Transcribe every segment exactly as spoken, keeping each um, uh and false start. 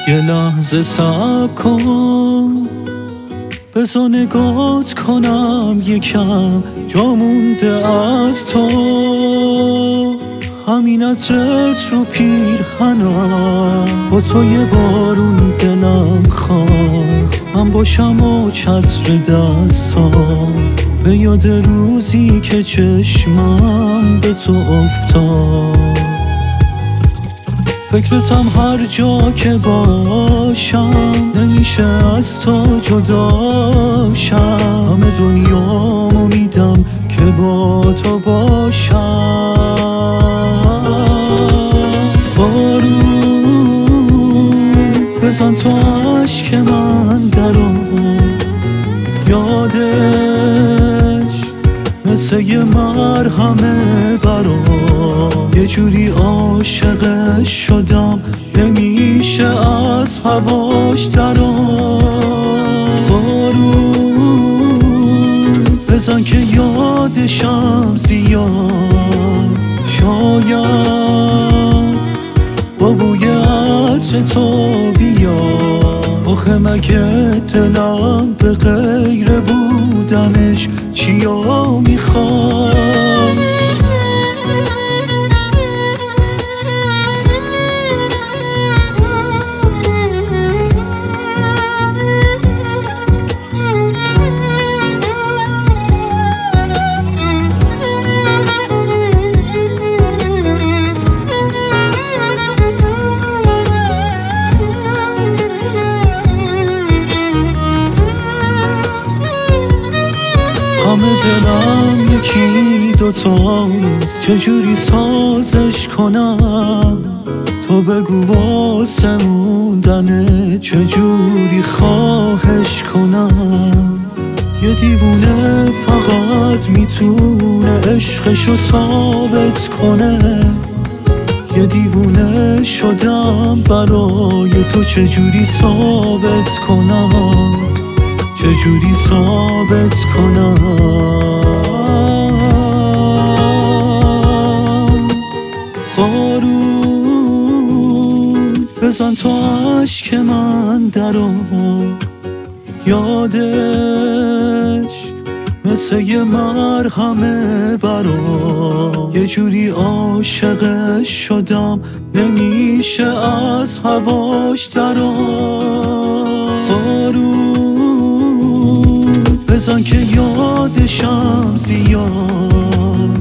یه لحظه صبر کن، بذار نگات کنم یکم جا مونده از تو. همین عطرت رو پیرهنم، با تو یه بارون دلم خواست من باشم و چتر دستام، به یاد روزی که چشمم به تو افتاد. فکرتم هر جا که باشم، نمیشه از تو جداشم. همه دنیامو میدم که با تو باشم. بارون بزن تو عشق من درو، یادش مثل یه مرهمه برام. یه جوری عاشقش شدم نمیشه از هواش درام. بارون بزن که یادشم زیاد، شاید با بوی عطر تو بیاد. آخه مگه دلم به غیر بودنش چیا میخواد؟ همه دلم یکی دوتاست، چجوری سازش کنم؟ تو بگو واسه موندنه چجوری خواهش کنم؟ یه دیوونه فقط میتونه عشقشو ثابت کنه. یه دیوونه شدم برای تو، چجوری ثابت کنم؟ چجوری ثابت کنم؟ بارون بزن تو عشق من درو، یادش مثل یه مرهمه برام. یه جوری عاشقش شدم نمیشه از هواش درام. بارون بزن که یادشم زیاد،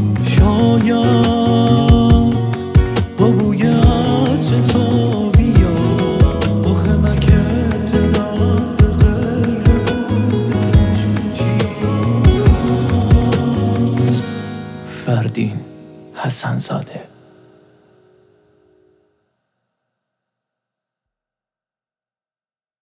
شاید با بوی عطر تو بیاد. آخه مگه دلم به غیر بودنش چیا میخواد؟ فردین حسن زاده.